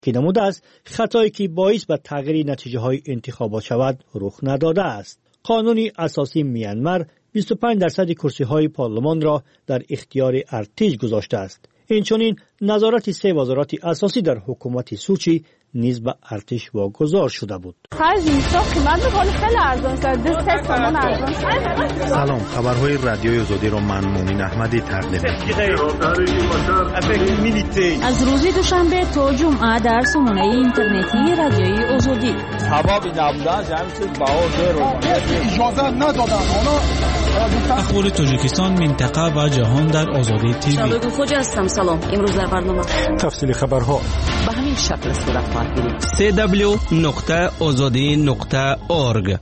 که نموده است خطایی که باعث به تغییر نتیجه های انتخابات شود رخ نداده است. قانون اساسی میانمار 25% کرسی های پارلمان را در اختیار ارتش گذاشته است. اینچنین نظارت 3 وزارت اساسی در حکومت سوچی نیز به ارتش واگذار شده بود. سلام، خبرهای رادیوی آزادی را من مومن احمدی تقدیم می‌کنم. از روز دوشنبه تا جمعه در سامانه اینترنتی رادیوی آزادی. اخبار تاجیکستان، منطقه و جهان در آزادی تیوی. شباب خوش هستم. سلام. امروز در برنامه تفصیل خبرها به همین شکل صورت خواهد گرفت. www.azadi.org.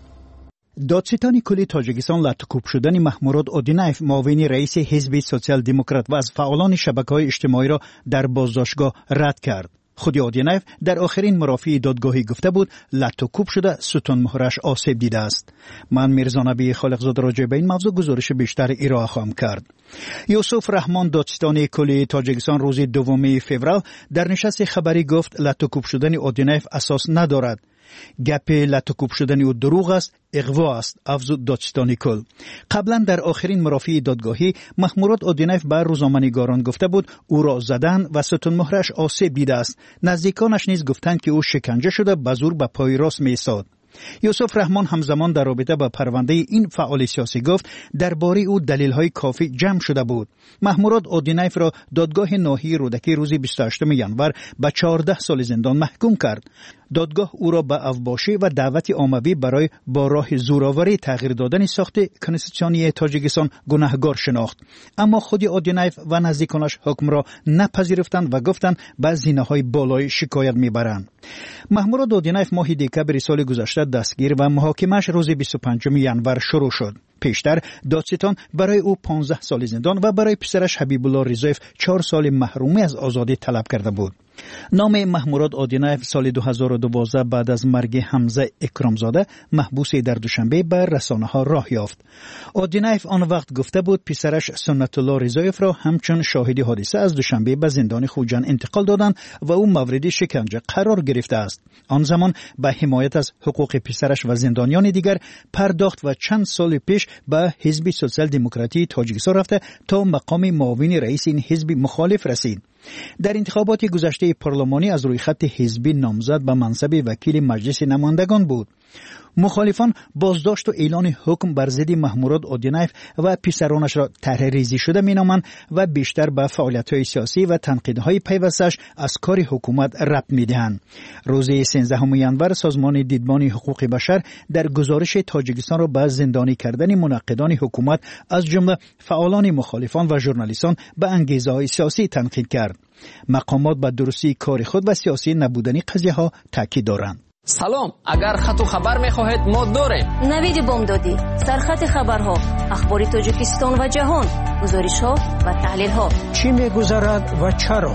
دادستان کلی تاجیکستان لطوکوب شدن محمود اودینایف معاون رئیس حزب سوسیال دموکرات و از فعالان شبکه‌های اجتماعی را در بازداشتگاه رد کرد. خود اودینایف در آخرین مرافع دادگاهی گفته بود لطوکوب شده ستون مهرش آسیب دیده است. من میرزا نبی خالقزاده راجع به این موضوع گزارش بیشتر ارائه خواهم کرد. یوسف رحمان دادستان کلی تاجیکستان روز 2 فوریه در نشست خبری گفت لطوکوب شدن اودینایف اساس ندارد. گپ لطوکوب شدن او دروغ است، اغوا است، افزود دادستان کل. قبلا در آخرین مرافع دادگاهی محمود اودینایف بر روزنامه‌نگاران گفته بود او را زدن و ستون مهرش آسیب دیده است. نزدیکانش نیز گفتند که او شکنجه شده به زور به پای راست می‌ایستاد. یوسف رحمان همزمان در رابطه با پرونده این فعال سیاسی گفت درباره او دلیل‌های کافی جمع شده بود. محمود اودینایف را دادگاه ناحیه رودکی روز 28 ژانویه به 14 سال زندان محکوم کرد. دادگاه او را به افباشی و دعوت عمومی برای با راه زورآوری تغییر دادن ساخت کنستیتوسیونی تاجیکستان گناهکار شناخت. اما خود اودینایف و نزدیکانش حکم را نپذیرفتند و گفتند به زینه‌های بالای شکایت میبرند. محمود اودینایف ماه دکبر سال گذشته دستگیر و محاکمه‌اش روز 25 ژانویه شروع شد. پیشتر دادستان برای او 15 سال زندان و برای پسرش حبیب الله رضایف 4 سال محرومی از آزادی طلب کرده بود. نام محمود اودینایف سال 2012 بعد از مرگ حمزه اکرامزاده محبوس در دوشنبه بر رسانه‌ها راه یافت. اودینایف آن وقت گفته بود پسرش سنت الله رضایف را همچون شاهد حادثه از دوشنبه به زندان خوجند انتقال دادند و او مورد شکنجه قرار گرفته است. آن زمان به حمایت از حقوق پسرش و زندانیان دیگر پرداخت و چند سال پیش به حزب سوسیال دموکراتی تاجیکستان رفته تا مقام معاون رئیس این حزب مخالف رسید. در انتخابات گذشته پارلمانی از روی خط حزبی نامزد به منصب وکیل مجلس نمایندگان بود. مخالفان بازداشت و اعلان حکم بر ضد محمود اودینایف و پسرانش را طرح‌ریزی شده مینامند و بیشتر به فعالیت‌های سیاسی و تنقیدهای پیوستش از کار حکومت ربط می‌دهند. روز 13 ژانویه سازمان دیدبان حقوق بشر در گزارش تاجیکستان را به زندانی کردن منقدان حکومت از جمله فعالان مخالفان و ژورنالیستان به انگیزه‌های سیاسی تنقید کرد. مقامات به درستی کار خود و سیاسی نبودن قضیه‌ها تاکید دارند. سلام، اگر خط و خبر می‌خواهید ما داریم. نوید بامدادی، سرخط خبرها، اخبار تاجیکستان و جهان، گزارش‌ها و تحلیل‌ها. چی می‌گذرد و چرا؟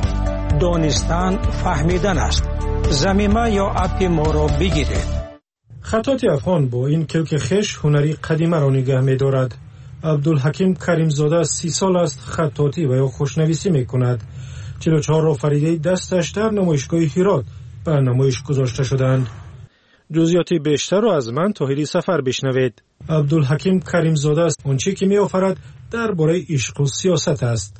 دانستن فهمیدن است. زمینه یا اپ ما را بگیرید. خطاط افغان با این کلک خش هنری قدیمه را نگه می‌دارد. عبدالحکیم کریمزاده 30 سال است خطاطی و یا خوشنویسی می‌کند. 44 را فریده دستش در نمایشگاه هرات به نمایش گذاشته شدند. جزئیات بیشتر را از من طاهری سفر بشنوید. عبدالحکیم کریمزاده است. آنچه که می‌آفرد درباره عشق و سیاست است.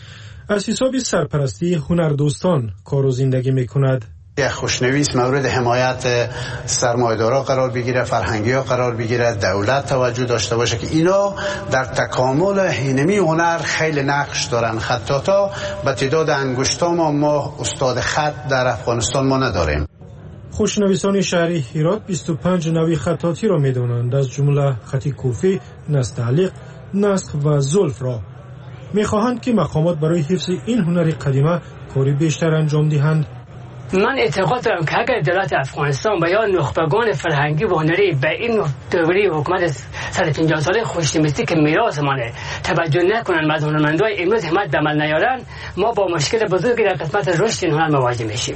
از حساب سرپرستی هنردوستان کار و زندگی می‌کند. یک خوشنویس مورد حمایت سرمایه‌دارا قرار بگیره، فرهنگی‌ها قرار بگیره، دولت توجه داشته باشه که اینا در تکامل اینمی هنر خیلی نقش دارن. خطاطا به تعداد انگشتان ما استاد خط در افغانستان ما نداریم. خوشنویسان شهری هرات 25 نوع خطاطی را می‌دانند، از جمله خط کوفی، نستعلیق، نسخ و زلف را. می‌خواهند که مقامات برای حفظ این هنر قدیمه کاری بیشتر انجام دهند. من اعتقاد دارم که اگر دولت افغانستان و یا نخبگان فرهنگی و هنری به این دوره حکومت 150 ساله خوشنویسی که میراث مانه توجه نکنن و هنرمندای امروز همت به عمل نیارن، ما با مشکل بزرگی در قسمت رشد این هنر مواجه میشیم.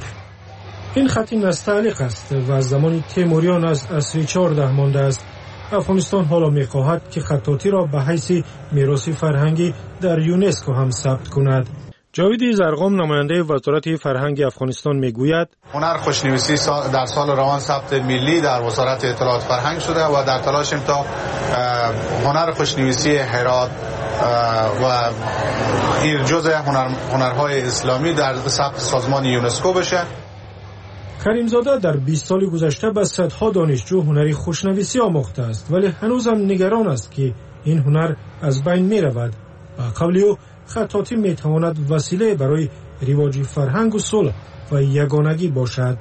این خط نستعلیق است و از زمان تیموریان از عصر 14 مانده است. افغانستان حالا می‌خواهد که خطاطی را به حیث میراث فرهنگی در یونسکو هم ثبت کند. جاوید زرغام نماینده وزارت فرهنگ افغانستان میگوید هنر خوشنویسی در سال روان ثبت ملی در وزارت اطلاعات فرهنگ شده و در تلاشیم تا هنر خوشنویسی هرات و این جزء هنرهای اسلامی در ثبت سازمان یونسکو بشه. کریمزاده در 20 سال گذشته به صدها دانشجو هنری خوشنویسی آموخته است، ولی هنوز هم نگران است که این هنر از بین می رود. به قول او خطاطی می تواند وسیله برای رواج فرهنگ و صلح و یگانگی باشد.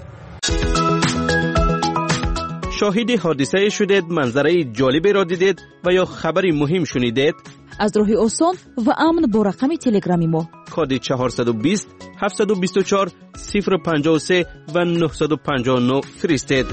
شاهد حادثه شدید، منظره جالبی را دیدید و یا خبری مهم شنیدید؟ از راه آسان و امن با رقم تلگرامی ما کد 420 724 053 و 959 فرستید.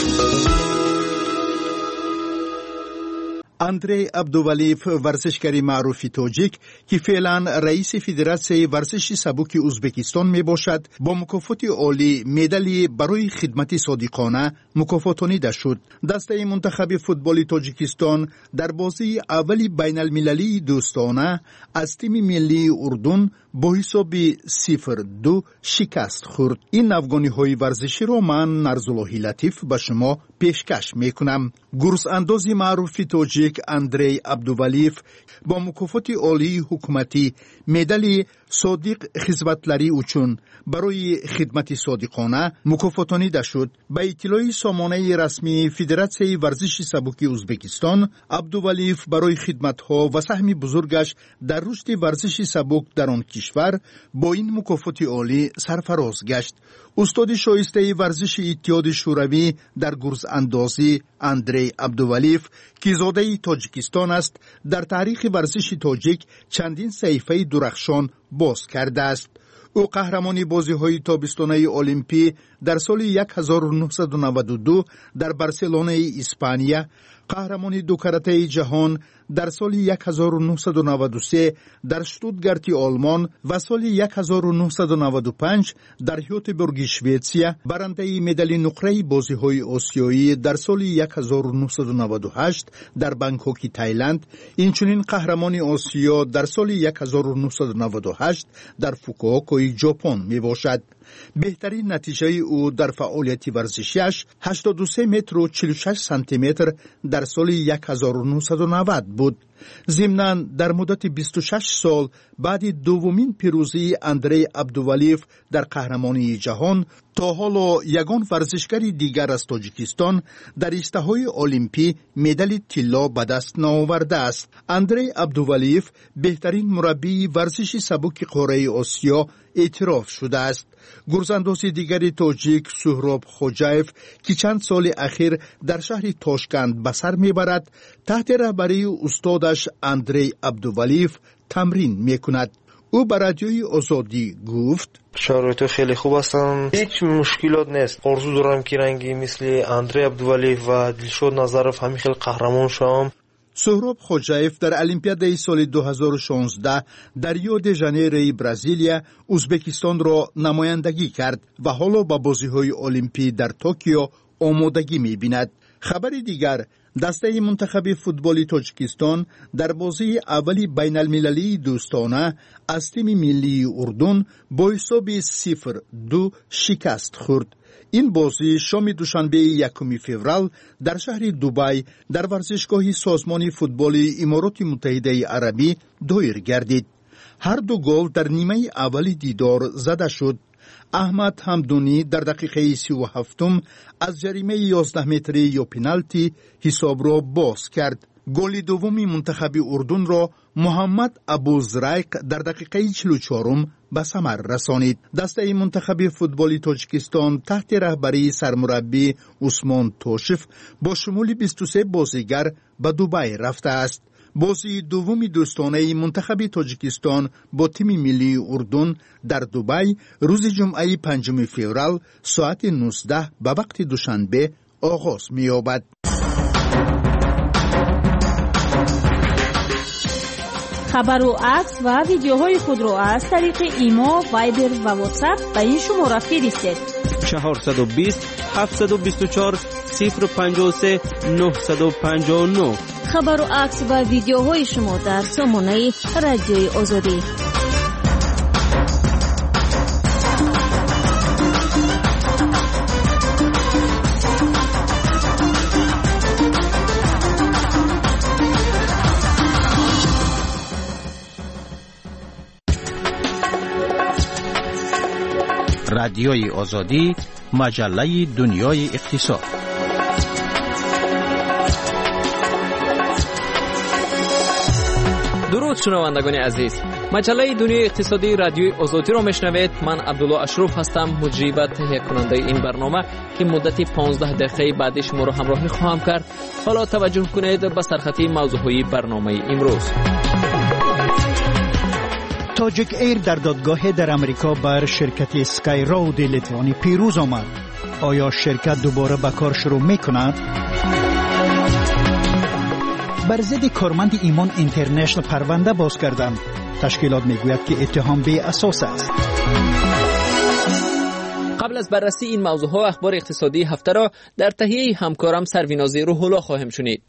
اندری عبدولیف ورزشکاری معروف تاجیک که فعلا رئیس فدراسیون ورزش سبک ازبکستان می باشد، با مکافات عالی مدالی برای خدمت صادقانه مکافاتانیده شد. دسته منتخب فوتبال تاجیکستان در بازی اولی بین المللی دوستانه از تیم ملی اردن با حساب 0-2 شکست خورد. این افغانی های ورزشی را من نرزاللهی لطیف به شما پیشکش می کنم. گرز اندازی معروف تاجیک اندری عبدولیف با مکافات عالی حکومتی مدال صادق خدمتلری اوچون برای خدمت صادقانه مکافاتانیده شد. به اطلاع سامانه رسمی فدراسیون ورزش سبک ازبکستان، عبدولیف برای خدمت‌ها و سهم بزرگش در رشد ورزش سبک در آن کشور با این مکافات عالی سرفراز گشت. استاد شایسته ورزش اتحاد شوروی در گرز اندازی اندری عبدولیف که زاده تاجیکستان است، در تاریخ ورزش تاجیک چندین صحیفه درخشان باز کرده است. او قهرمانی بازی‌های تابستانه المپی در سال 1992 در بارسلونه اسپانیا، قهرمانی دو کرته جهان در سال 1993 در شتوتگارت آلمان و سال 1995 در هیوتبورگ شوئیسریا، برنده مدال نقره بازی‌های آسیایی در سال 1998 در بانکوک تایلند، اینچنین قهرمانی آسیا در سال 1998 در فوکووکا ژاپن میباشد. بهترین نتیجه او در فعالیت ورزشیش 83 متر و 46 سانتی متر در سال 1990 بود. ضمناً در مدت 26 سال بعد دومین پیروزی اندری عبدولیف در قهرمانی جهان، تا حالا یگان ورزشکار دیگر از تاجیکستان در اشتهای المپی مدال طلا به دست نآورده است. اندری عبدولیف بهترین مربی ورزش سبک قاره آسیا اعتراف شده است. گرزانداز دیگری تاجیک سهراب خوجایف که چند سال اخیر در شهر تاشکند به سر میبرد، تحت رهبری استادش اندری عبدولیف تمرین میکند. او به رادیوی آزادی گفت: شرایط خیلی خوب هستن، هیچ مشکلات نیست. آرزو دارم که رنگی مثل اندری عبدولیف و دلشاد نظرف همین خیلی قهرمان شوم. سهراب خوجایف در المپیاد سال 2016 در ریو دی ژانیرو برزیلیا ازبکستان را نمایندگی کرد و حالا با بازی‌های المپی در توکیو آمادگی می‌بیند. خبر دیگر، دسته منتخب فوتبال تاجیکستان در بازی اولی بین المللی دوستانه از تیم ملی اردن با حساب 0-2 شکست خورد. این بازی شام دوشنبه 1 فوریه در شهر دبی در ورزشگاه سازمان فوتبال امارات متحده عربی دایر گردید. هر دو گل در نیمه اول دیدار زده شد. احمد حمدونی در دقیقه 37 از جریمه 11 متری یا پنالتی حساب را باز کرد. گل دومی منتخب اردن را محمد ابوزرایق در دقیقه 44 به ثمر رسانید. دسته منتخب فوتبال تاجیکستان تحت رهبری سرمربی عثمان توشف با شمول 23 بازیگر به دبی رفته است. بازی دومی دوستانه منتخب تاجیکستان با تیم ملی اردن در دبی روز جمعه 5 فوریه ساعت 19 به وقت دوشنبه آغاز می‌یابد. خبر و عکس و ویدیوهای خود را از طریق ایما، وایبر و واتساپ به این شماره فرستید: 420 724 053 959. خبر و عکس و ویدیوهای شما در سامانه رادیوی آزادی. رادیوی آزادی، مجله دنیای اقتصاد. درود شنوندگان عزیز، مجله دنیای اقتصادی رادیوی آزادی را میشنوید. من عبدالله اشرف هستم، مجری و تهیه کننده این برنامه که مدت 15 دقیقه بعد شما را همراهی خواهم کرد. حالا توجه کنید به سرخط موضوعی برنامه امروز. تاجیک ایر در دادگاه در امریکا بر شرکت اسکای رود لیتوانی پیروز آمد. آیا شرکت دوباره به کار شروع میکند؟ بر ضد کارمند ایمان اینترنشنال پرونده باز کردند. تشکیلات میگوید که اتهام بی اساس است. قبل از بررسی این موضوع ها اخبار اقتصادی هفته را در تهیه همکارم سرویناز روح الله خواهیم شنید.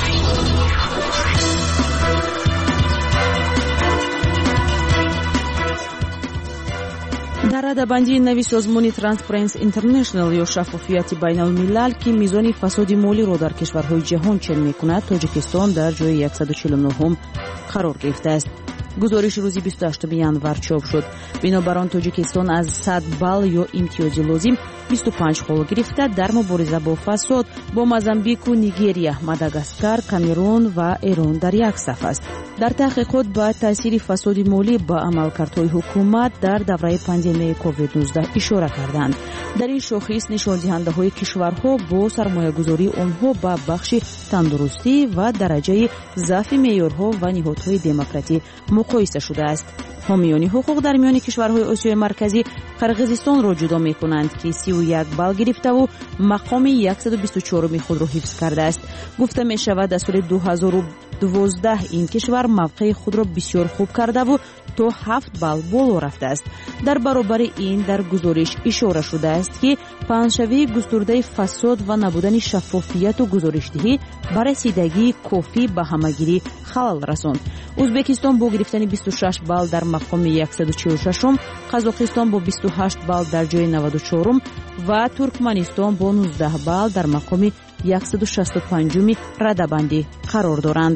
در رده‌بندی نوی سازمان ترانسپرنسی اینترنشنال یا شفافیت بین الملل که میزان فساد مالی را در کشورهای جهان چنین میکند، تاجیکستان در جای 149 قرار گرفته است. گزارش روزی 28 ینور چاپ شد. بنابر آن تاجیکستان از 100 بال یا امتیاز لازم 25 خال گرفته در مبارزه با فساد با موزامبیک و نیگریا، ماداگاسکار، کامرون و ایران در یک صف است. در تحقیقات با تاثیر فساد مالی با عملکردهای حکومت در دوره پاندمی کووید 19 اشاره کردند. در این شاخص نشان دهنده های کشورها با سرمایه گذاری آنها با بخش تندرستی و درجه ضعف معیارها و نهادهای دموکراتی مقایسه شده است. حامیان حقوق در میان کشورهای آسیای مرکزی قرقیزستان را جدا می کنند که 31 بال گرفته و مقام 124 خود را حفظ کرده است. گفته می شود در سال 2012 این کشور موقع خود را بسیار خوب کرده و تا 7 بال بالا رفته است. در برابر این در گزارش اشاره شده است که پنجشنبه گسترده فساد و نبودن شفافیت و گزارشدهی بر رسیدگی کافی به همگیری خلل رساند. ازبکستان با گرفتن 26 بال در مقام 146م، قزاقستان با 28 بال در جای 94م و ترکمنستان با 19 بال در مقام 165م رده‌بندی قرار دارند.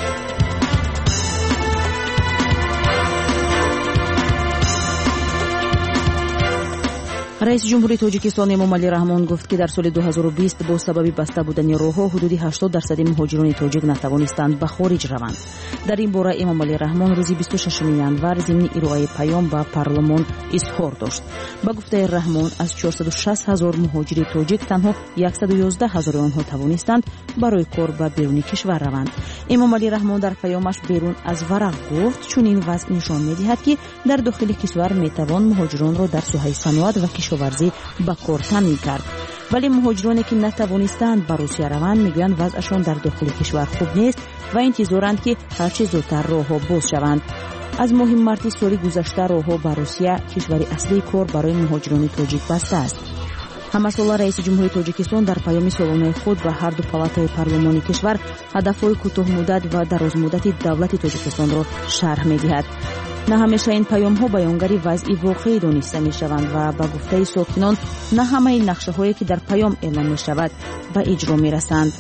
رئیس جمهوری تاجیکستان امامعلی رحمان گفت که در سال 2020 با سبب بسته بودن راه‌ها حدود 80% مهاجران تاجیک نتوانستند به خارج روند. در این باره امامعلی رحمان روز 26 ینور ضمن ارائه پیام به پارلمان اظهار داشت. با گفته رحمان از 460,000 مهاجر تاجیک تنها 111,000 آنها توانستند برای کار به بیرون کشور روند. امامعلی رحمان در پیامش بیرون از ورق گفت چون این وضع نشان می‌دهد که در داخل کشور میتوان مهاجران را در ساحه صنعت و کشاورزی به کار تامین کرد، ولی مهاجرانی که نتوانستند به روسیه روند میگویند وضعشان در داخل کشور خوب نیست و انتظارند که هرچه زودتر راه‌ها باز شوند. از ماه مارس سال گذشته راه‌ها به روسیه، کشور اصلی کار برای مهاجران تاجیک بسته است. همساله رئیس جمهوری تاجیکستان در پیام سالانه خود به هر دو پالاتای پارلمانی کشور هدف‌های کوتاه مدت و دراز مدت دولت تاجیکستان را شرح می‌دهد. نه همیشه این پیام‌ها بیانگر وضعی واقعی دانسته می‌شوند و با گفته ساکنان نه همه نقشه‌هایی که در پیام اعلام می‌شود به اجرا می‌رسند.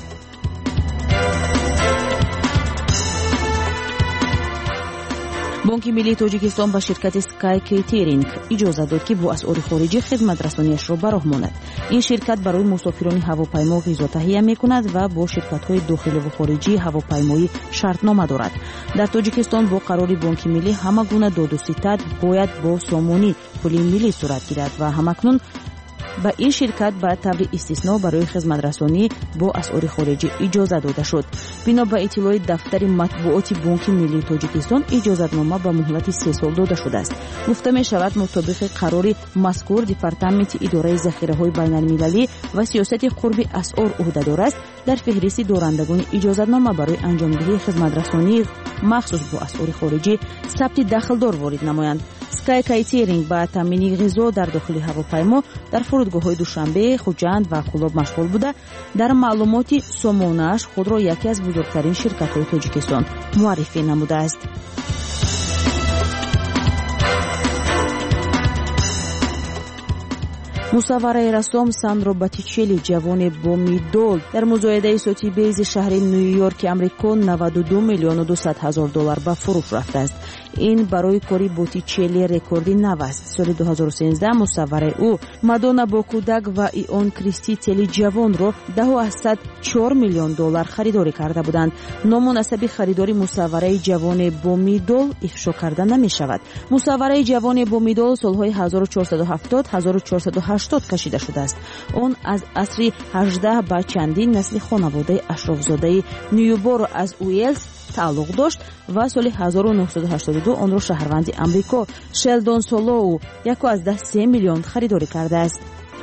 بانک ملی تاجیکستان به شرکت اسکای کیترینگ اجازه داد که با اسعار خارجی خدمت رسانیش را به راه ماند. این شرکت برای مسافران هواپیما غذا تهیه می‌کند و با شرکت‌های داخلی و خارجی هواپیمایی شرطنامه دارد. در تاجیکستان با قرار بانک ملی همه گونه داد و ستد باید با سامانی پول ملی صورت گیرد و همکنون به این شرکت به طور استثنا برای خدمت رسانی با اسعار خارجی اجازه داده شد. بنا به اطلاع دفتر مطبوعات بانک ملی تاجیکستان اجازه‌نامه به مهلت 3 سال داده شده است. گفته می شود مطابق قرار مذکور دپارتمنت اداره ذخیره‌های بین‌المللی و سیاست قرب اسعار عهده‌دار است در فهرست دارندگان اجازه‌نامه برای انجامدهی خدمت رسانی مخصوص با اسعار خارجی ثبت دخلدار وارد نمایند. اسکای کیترینگ با تامین غذا در داخل هواپیما در فرودگاه‌های دوشنبه، خوجند و قلاب مشغول بوده. در معلومات سامانه‌اش خود را یکی از بزرگترین شرکت‌های تاجیکستان معرفی نموده است. مصور رسام ساندرو باتیچلی جوان با مدال در مزایده سوتیبیز شهر نیویورک آمریکا 92,200,000 دلار به فروش رفته است. این برای کوری بوتیچلی رکوردی نو است. سال 2013 مصوره او مادونا با کودک و ایون کریستی تلی جوان رو 10.4 میلیون دلار خریداری کرده بودند. نامناسب خریداری مصوره جوان بومیدول افشا کرده نمی شود. مصوره جوان بومیدول سالهای 1470-1480 کشیده شده است. آن از عصر 18 با چندین نسل خانواده اشرافزاده نیوبورو از ویلز تعلق داشت و سال 1982 آن را شهروند امریکا شلدون سولو 1.3 میلیون خریداری کرده است.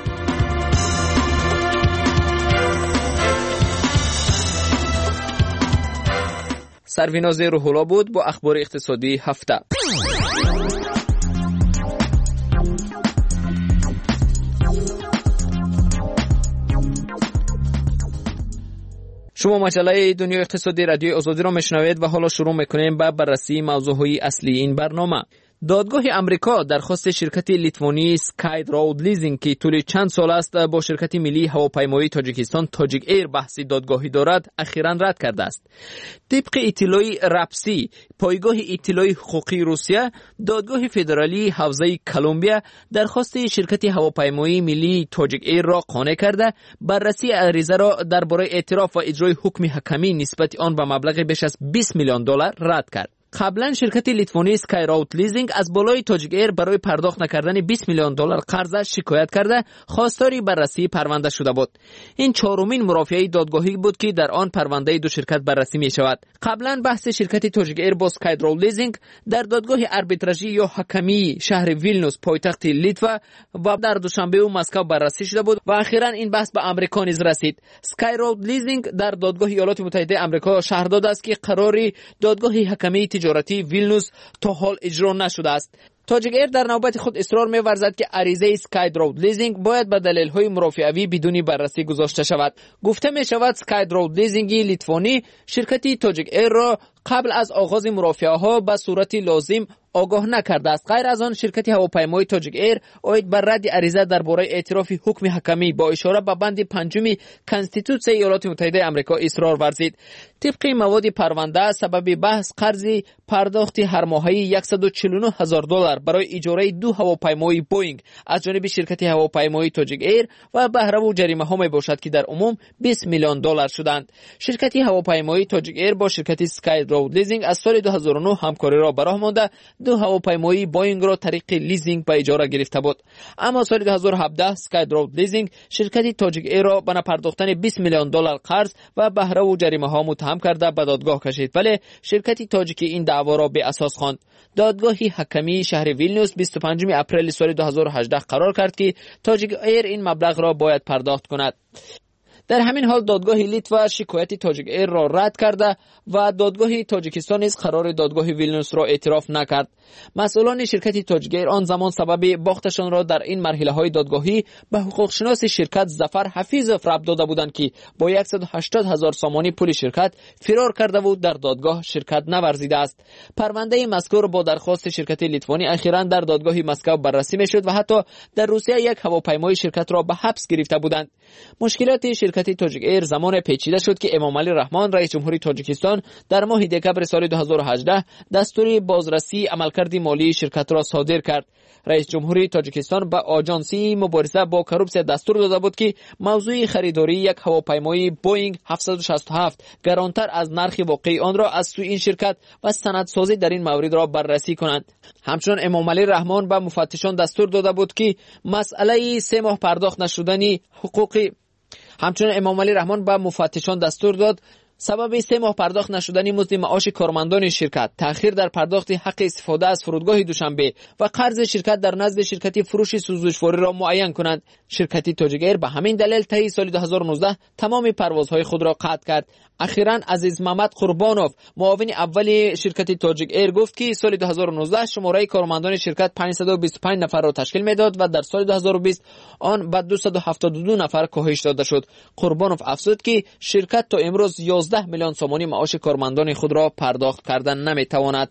سرویناز روح‌الله بود با اخبار اقتصادی هفته. شما مجله دنیای اقتصادی رادیوی آزادی را میشنوید و حالا شروع میکنیم با بررسی موضوعهای اصلی این برنامه. دادگاه امریکا درخواست شرکت لیتوانی سکای رود لیزینگ که طول چند سال است با شرکت ملی هواپیمایی تاجیکستان تاجیک ایر بحثی دادگاهی دارد اخیراً رد کرده است. طبق اطلاع رپسی پایگاه اطلاع حقوقی روسیه، دادگاه فدرالی حوزه کلمبیا درخواست شرکت هواپیمایی ملی تاجیک ایر را قانع کرده بررسی عریضه را درباره اعتراف و اجرای حکم حکمی نسبت آن به مبلغ بیش از 20 میلیون دلار رد کرد. قبلا شرکت لیتوانی سکای رود لیزینگ از بالای تاجیک ایر برای پرداخت نکردن 20 میلیون دلار قرض شکایت کرده خواستار بررسی پرونده شده بود. این چهارمین مرافعه دادگاهی بود که در آن پرونده دو شرکت بررسی می شود. قبلا بحث شرکت تاجیک ایر با سکای رود لیزینگ در دادگاه آربیتراژی یا حکمی شهر ویلنوس پایتخت لیتوا و در دوشنبه و مسکو بررسی شده بود و اخیرا این بحث به امریکا نیز رسید. سکای رود لیزینگ در دادگاه ایالات متحده آمریکا شهر داده است که قراری دادگاه حکمی تجارتی ویلنوس تا حال اجرا نشده است. تاجیک ایر در نوبت خود اصرار می‌ورزد که عریضه سکای رود لیزینگ باید به دلایل‌های مرافعه‌ای بدون بررسی گذاشته شود. گفته می‌شود سکای رود لیزینگ لیتوانی شرکت تاجیک ایر را قبل از آغاز مرافعه‌ها به صورت لازم آگاه نکرده است. غیر از آن شرکت هواپیمایی تاجیک ایر اوید بر رد عریضه درباره اعتراف حکم حکمی با اشاره به بند 5 کانستیتوسیون ایالات متحده آمریکا اصرار ورزید. طبق مواد پرونده سبب بحث قرض پرداخت هر ماهی $149,000 برای اجاره 2 هواپیمای بوینگ از جانب شرکت هواپیمایی تاجیک ایر و بهره و جریمه ها می باشد که در عموم 20 میلیون دلار شدند. شرکت هواپیمایی تاجیک ایر با شرکت سکای رود لیزینگ از سال 2009 همکاری را براه مانده 2 هواپیمایی بوینگ را طریق لیزینگ به اجاره گرفته بود. اما سال 2017 سکای رود لیزینگ شرکت تاجیک ایر را به پرداختن 20 میلیون دلار قرض و بهره و جریمه ها متهم کرده به دادگاه کشید، ولی شرکت تاجیک این دعوا را به اساس خواند. دادگاه حکمی شهر ویلنیوس 25 اپریل سال 2018 قرار کرد که تاجیک ایر این مبلغ را باید پرداخت کند. در همین حال دادگاه لیتوا شکایت تاجیک ایر را رد کرده و دادگاه تاجیکستان نیز قرار دادگاه ویلنیوس را اعتراف نکرد. مسئولان شرکت تاجیک ایر آن زمان سبب باختشان را در این مرحله های دادگاهی به حقوق شناس شرکت ظفر حفیظов ربط داده بودند که با 180,000 سامانی پول شرکت فرار کرده و در دادگاه شرکت نورزیده است. پرونده مذکور با درخواست شرکت لیتوانی اخیراً در دادگاه مسکو بررسی میشد و حتی در روسیه یک هواپیمای شرکت را به حبس گرفته بودند. مشکلات شرکت تاجیک ایر زمان پیچیده شد که امام علی رحمان رئیس جمهوری تاجیکستان در ماه دکمبر سال 2018 دستور بازرسی عملکرد مالی شرکت را صادر کرد. رئیس جمهوری تاجیکستان به آژانسی مبارزه با کروپسیا دستور داده بود که موضوع خریداری یک هواپیمای بوینگ 767 گرانتر از نرخ واقعی آن را از سوی این شرکت و سندسازی در این مورد را بررسی کنند. همچنین امام علی رحمان به مفتشان دستور داده بود که مسئله 3 ماه پرداخت نشدنی حقوقی همچنین امام علی رحمان به مفتشان دستور داد سبب 3 ماه پرداخت نشدنی مزد معاش کارمندان شرکت، تأخیر در پرداخت حق استفاده از فرودگاه دوشنبه و قرض شرکت در نزد شرکت فروش سوزشواری را معین کنند. شرکت تاجیک ایر به همین دلیل طی سال 2019 تمام پروازهای خود را قطع کرد. اخیراً عزیز محمد قربانوف معاون اول شرکت تاجیک ایر گفت که سال 2019 شماره کارمندان شرکت 525 نفر را تشکیل میداد و در سال 2020 آن به 272 نفر کاهش داده شد. قربانوف افزود که شرکت تا امروز 11 میلیون سامانی معاش کارمندان خود را پرداخت کردن نمیتواند.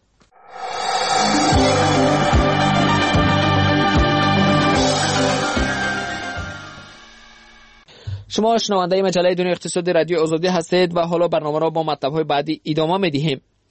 شما شنونده مجله دنیای اقتصادی رادیو آزادی هستید و حالا برنامه را با مطلب‌های بعدی ادامه می‌دهیم.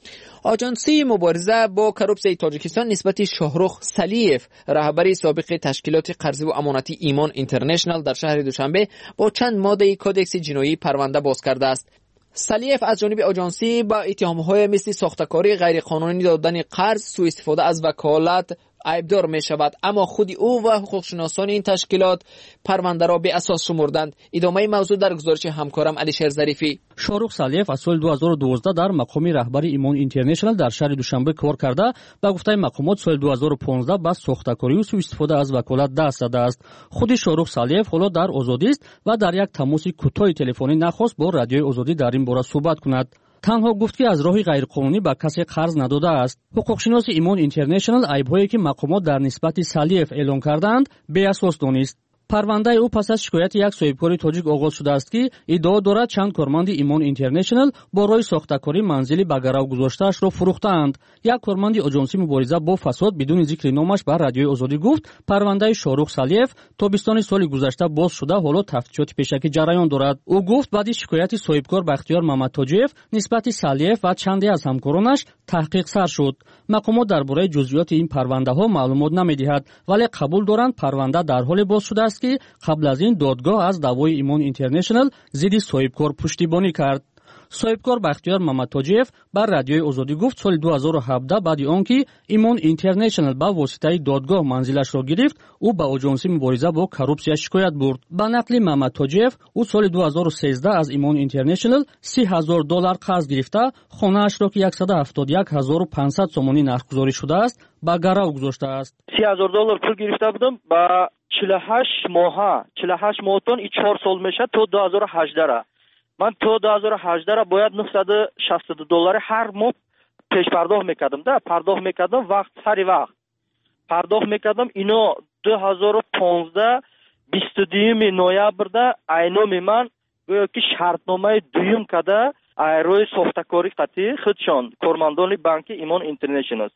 آژانسی مبارزه با کروپسیون تاجیکستان نسبت شاهرخ سالیف رهبر سابق تشکیلات قرضی و امانتی ایمان اینترنشنال در شهر دوشنبه با چند ماده کدکس جنایی پرونده باز کرده است. سالیف از جانب آژانسی با اتهام‌های مثل ساختکاری غیرقانونی دادن قرض، سوء استفاده از وکالت عیبدار می شود، اما خود او و حقوقشناسان این تشکیلات پرونده را به اساس شمردند. ادامه موضوع در گزارش همکارم علیشیر ظریفی. شاهرخ سالیف از سال 2012 در مقام رهبر ایمان اینترنشنال در شهر دوشنبه کار کرده. با گفته مقامات سال 2015 با ساختکاری و سوء استفاده از وکالت دست زده است. خود شاهرخ سالیف حالا در آزادی است و در یک تماس کوتاه تلفنی نخواست با رادیوی آزادی در این باره صحبت کند. تنها گفت که از راهی غیرقانونی به کسی قرض نداده است. حقوقشناس ایمان اینترنشنال عیب‌هایی که مقامات در نسبت سالیف اعلام کردند بی اساس دانست. پرونده او پس از شکایت یک صاحبکار تاجیک آغاز شده است که ادعا دارد چند کارمند ایمان اینترنشنال برای ساختکاری منزلی به گرو گذاشته‌اش را فروختند. یک کارمند آژانسی مبارزه با فساد بدون ذکر نامش بر رادیوی آزادی گفت پرونده شاهرخ سالیف تابستان سال گذشته باز شده، حالا تفتیشات پیشکی جریان دارد. او گفت بعد از شکایت صاحبکار بختیار محمد تاجیف نسبت سالیف و چندی از همکارانش تحقیق سر شد. مقامات درباره جزئیات این پرونده ها معلومات نمی‌دهد، ولی قبول دارند پرونده در حال باز شده است که قبل از این دادگاه از دعوای ایمان اینترنشنال ضد صاحبکار پشتیبانی کرد. صاحبکار بختیار محمد تاجیف بر رادیوی آزادی گفت سال 2017 بعد آنکه ایمان اینترنشنال با واسطه دادگاه منزلش را گرفت، او به آژانسی مبارزه با کروپسیا شکایت برد. به نقل محمد تاجیف، او سال 2013 از ایمان اینترنشنال $30,000 قرض گرفته، خانه‌اش را که 171,500 سومانی نرخ‌گذاری شده است به گرو گذاشته است. $30,000 پول گرفته بودم با 48 ماهتون 4 سال میشه تا 2018 را. من تا 2018 را باید $960 هر ماه پیش پرداخت میکردم. پرداخت میکردم وقت سری وقت پرداخت میکردم. اینا 2015 22 نوامبر اینام من گویا که شرطنامه دویم کده روی ساختکاری قطعی خودشان کارمندان بانک ایمان اینترنشنال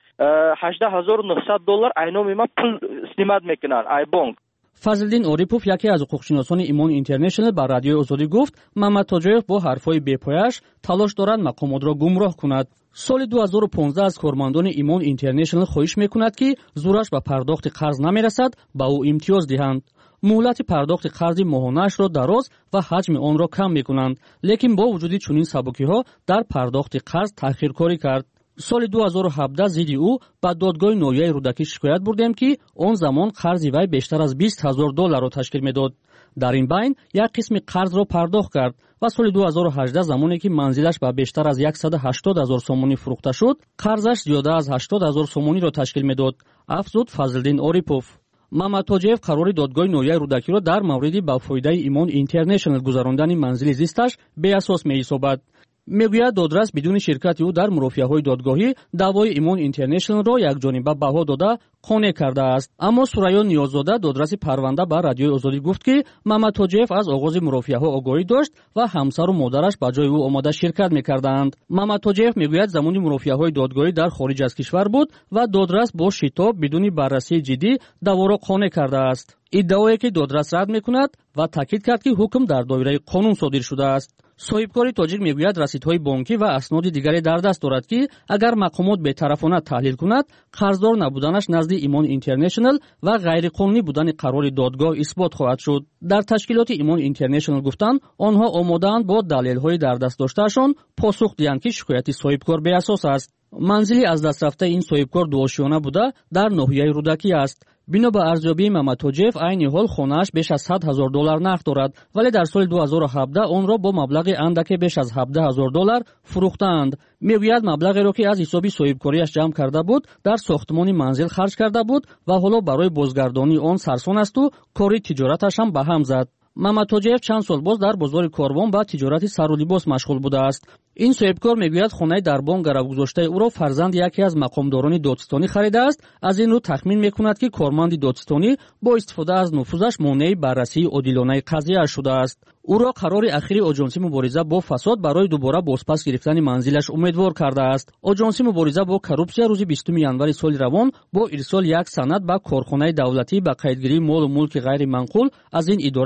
$18,900 اینام من پول استیماد میکنن ای بانک. فضلدین عارفوف یکی از حقوقشناسان ایمان اینترنشنال بر رادیوی آزادی گفت محمد تاجیف با حرفای بی‌پایه‌اش تلاش دارد مقامات را گمراه کند. سال 2015 از کارمندان ایمان اینترنشنال خواهش میکند که زورش به پرداخت قرض نمیرسد با او امتیاز دهند. مهلت پرداخت قرض ماهانه‌اش را دراز و حجم آن را کم میکنند، لیکن با وجود چنین سبکی‌ها در پرداخت قرض تأخیرکاری کرد. سال 2017 ضد او به دادگاه نویای رودکی شکایت بردیم که آن زمان قرض وی بیشتر از $20,000 را تشکیل میداد. در این بین یک قسم قرض را پرداخت کرد و سال 2018 زمانی که منزلش به بیشتر از 180,000 سومانی فروخته شد، قرضش زیاده از 80,000 سومانی را تشکیل میداد. افزود فضلدین عارفوف. محمد تاجیف قرار دادگاه نویای رودکی را در مورد با فایده ایمان اینترنشنال گذراندن منزل زیستش بی اساس می‌یابد. میگوید دادرس بدون شرکت او در مرافعه‌های دادگاهی دعوای ایمان اینترنشنال را یکجانبه بها داده قانع کرده است. اما سوریان نیاززاده دادرس پرونده بر رادیوی آزادی گفت که محمد تاجیف از آغاز مرافعه‌ها آگاهی داشت و همسر و مادرش به جای او آماده شرکت می‌کردند. محمد تاجیف میگوید زمانی مرافعه‌های دادگاهی در خارج از کشور بود و دادرس با شتاب بدون بررسی جدی دعوا را قانع کرده است. ادعایی که دادرس رد می‌کند و تاکید کرد که حکم در دایره قانون صادر شده است. صاحبکار تاجیک میگوید رسیدهای بانکی و اسناد دیگری در دست دارد که اگر مقامات بی‌طرفانه تحلیل کند قرضدار نبودنش نزد ایمان اینترنشنال و غیرقانونی بودن قرار دادگاه اثبات خواهد شد. در تشکیلات ایمان اینترنشنال گفتند آنها آماده‌اند با دلایل‌های در دست داشته‌شان پاسخ دهند که شکایت صاحبکار بی اساس است. منزلی از دست رفته این صاحبکار دوآشیانه بوده در ناحیه رودکی است. بنا به ارزیابی محمد تاجیف عین حال خانه‌اش بیش از $100,000 نقد دارد، ولی در سال 2017 آن را با مبلغ اندک بیش از $17,000 فروختند. میگوید مبلغی را که از حساب صاحبکاریش جمع کرده بود در ساختمان منزل خرج کرده بود و حالا برای بازگردانی آن سرسان است و کاری تجارتش هم به هم زد. محمد تاجیف چند سال باز در بازار کاروان با تجارت سر و لباس مشغول بوده است. این صاحبکار میگوید خانه در بانک گرو گذاشته او را فرزند یکی از مقامداران دادستانی خریده است. از این رو تخمین میکند که کارمند دادستانی با استفاده از نفوذش مانع بررسی عادلانه قضیه شده است. او را قرار اخیر آژانسی مبارزه با فساد برای دوباره بازپس گرفتن منزلش امیدوار کرده است. آژانسی مبارزه با کروپسیا روز 20 ژانویه سال روان با ارسال یک سند به کارخانه دولتی به قیدگیری مال و ملک غیر منقول از این اداره خواهش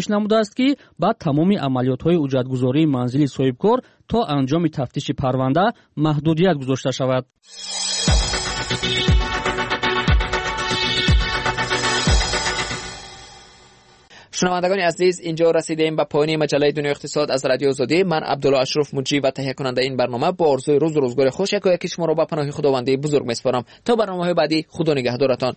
گزارش نموده است که بعد تمامی عملیات‌های اجرتگذاری منزل صاحبکار تا انجام تفتیش پرونده محدودیت گذاشته شود. شنوندگان عزیز، اینجا رسیدیم به پایان مجله دنیای اقتصاد از رادیو آزادی. من عبدالله اشرف مجری و تهیه کننده این برنامه با آرزوی روز و روزگار خوش یکی شما را به پناه خداوندی بزرگ میسپارم. تا برنامه‌های بعدی، خدا نگهدارتان.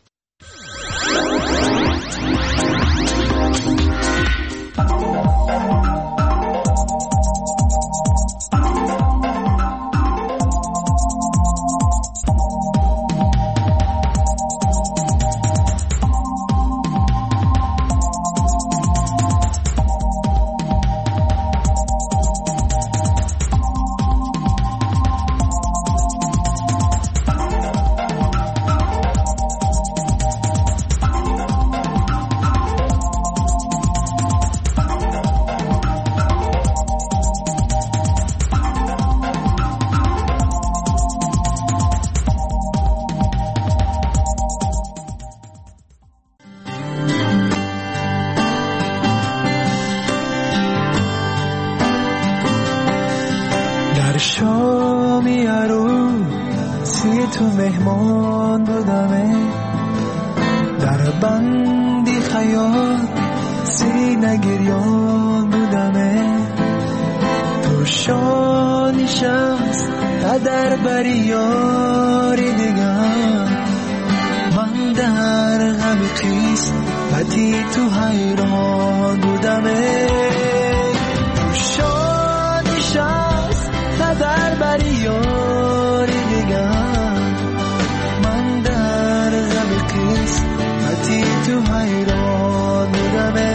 شامی عروسی تو مهمان بودمه، در بندی خیال سینه گریان بودمه، تو شانی شمس در بری یاری دیگر، من در غم خیس بدی تو حیران بودمه، تو شانی شمس در بری یاری دیگر، من در غم خیس بدی تو حیران بودمه،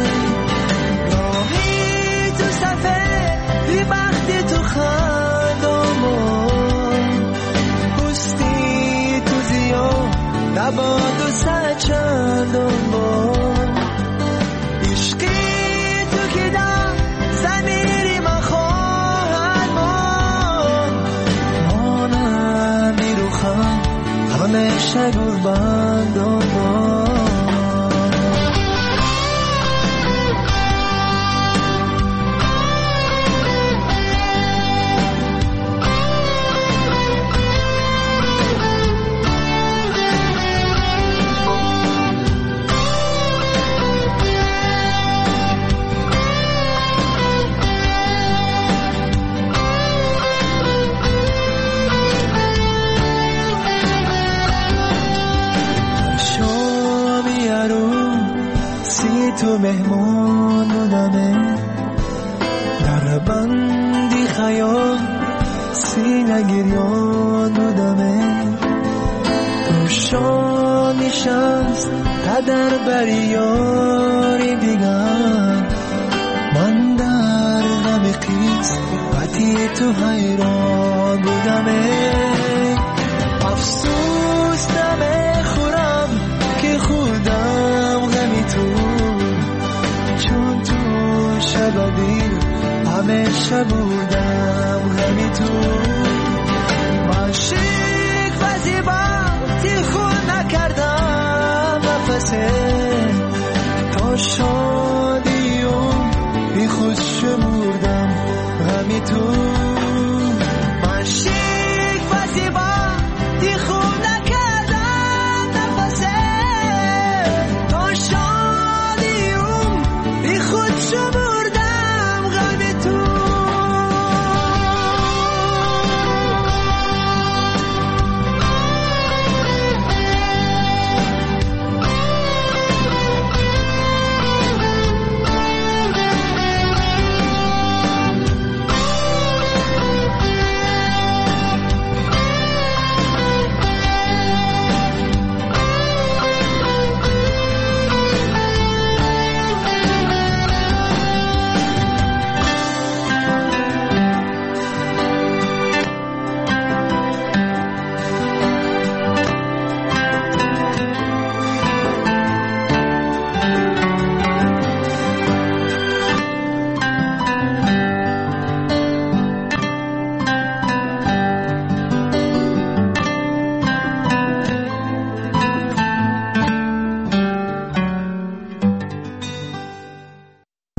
راهی تو صفه بی بختی تو خندامون، پوستی تو زیاد نباد و سچندامون، عشقی تو که دم زمیری من خواهد مانم میروخم همیشه گربندامون. تو مهمان بودمه، در بندی خیال سینه گریان بودمه، تو شانی شمس در بری یاری دیگر، من در غم خیس بدی تو حیران بودمه، افسوس نمیخورم که خودم غمی تو، چون تو شبابی همیشه بودم غمی تو، من شیک و زیبا تی خود نکردم نفسه، تا شادی و بی خود شمردم غمی تو، من شیک و زیبا تی خود نکردم نفسه، تا شادی و بی خود شمردم